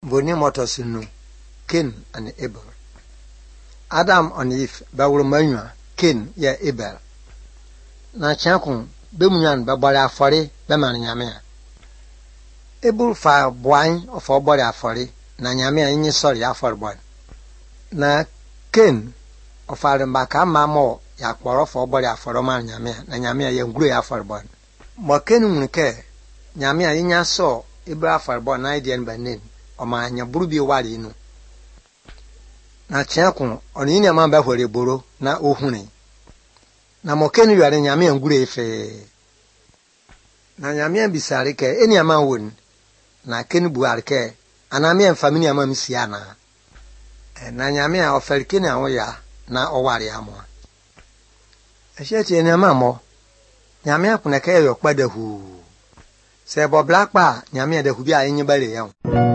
Voni motosinu Cain and Abel. Adam and Eve bawuru manywa Cain ya Abel. Na chankun bemunyan babale afori be man nyame a. Abel fa boan of obore afori na nyame a nyi sori afori bon. Na Cain of alembaka mamo ya kporo for obore afori man nyame na nyame a ye nguru ya afori bon. Mo Cain nwunke nyame a nya so Abel afori bon na ide en banen o ma nya buru bi wari nu. Na chankun oni ni amamba hore boro na ohune. Na mokenu yare nyame ngure efe. Na nyame bisare ke eni ama won na ken buare ke aname family ama misia na. Na nyame a oferike na wo ya na oware amo. Ehye eni ama mo. Nyame akuna ke yo kpadahu. Se bo black pa nyame da hu bi a enyi bare ya.